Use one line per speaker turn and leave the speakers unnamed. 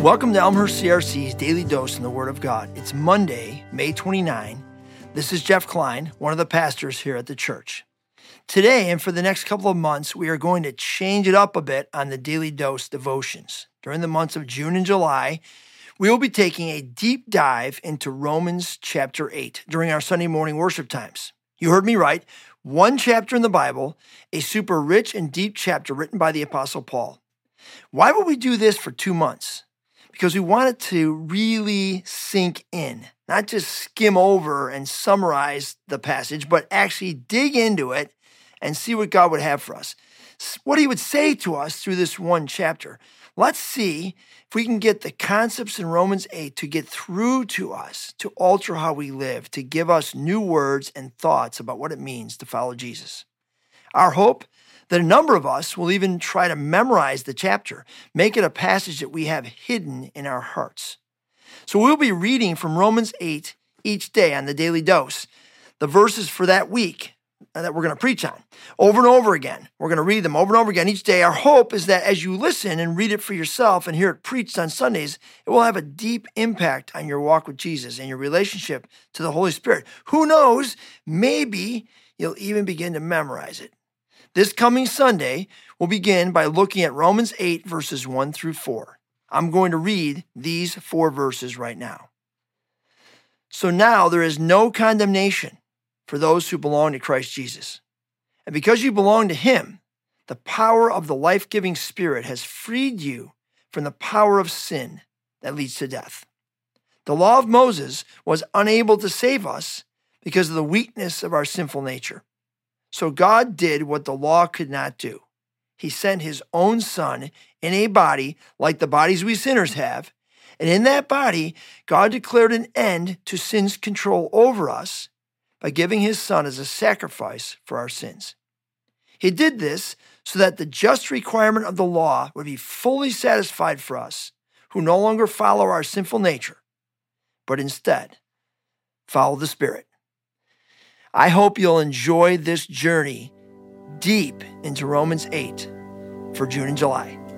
Welcome to Elmhurst CRC's Daily Dose in the Word of God. It's Monday, May 29. This is Jeff Klein, one of the pastors here at the church. Today and for the next couple of months, we are going to change it up a bit on the Daily Dose devotions. During the months of June and July, we will be taking a deep dive into Romans chapter 8 during our Sunday morning worship times. You heard me right. One chapter in the Bible, a super rich and deep chapter written by the Apostle Paul. Why would we do this for 2 months? Because we want it to really sink in, not just skim over and summarize the passage, but actually dig into it and see what God would have for us, what he would say to us through this one chapter. Let's see if we can get the concepts in Romans 8 to get through to us, to alter how we live, to give us new words and thoughts about what it means to follow Jesus. Our hope that a number of us will even try to memorize the chapter, make it a passage that we have hidden in our hearts. So we'll be reading from Romans 8 each day on the Daily Dose, the verses for that week that we're going to preach on over and over again. We're going to read them over and over again each day. Our hope is that as you listen and read it for yourself and hear it preached on Sundays, it will have a deep impact on your walk with Jesus and your relationship to the Holy Spirit. Who knows, maybe you'll even begin to memorize it. This coming Sunday, we'll begin by looking at Romans 8, verses 1 through 4. I'm going to read these 4 verses right now. So now there is no condemnation for those who belong to Christ Jesus. And because you belong to him, the power of the life-giving Spirit has freed you from the power of sin that leads to death. The law of Moses was unable to save us because of the weakness of our sinful nature. So God did what the law could not do. He sent his own Son in a body like the bodies we sinners have, and in that body, God declared an end to sin's control over us by giving his Son as a sacrifice for our sins. He did this so that the just requirement of the law would be fully satisfied for us, who no longer follow our sinful nature, but instead follow the Spirit. I hope you'll enjoy this journey deep into Romans 8 for June and July.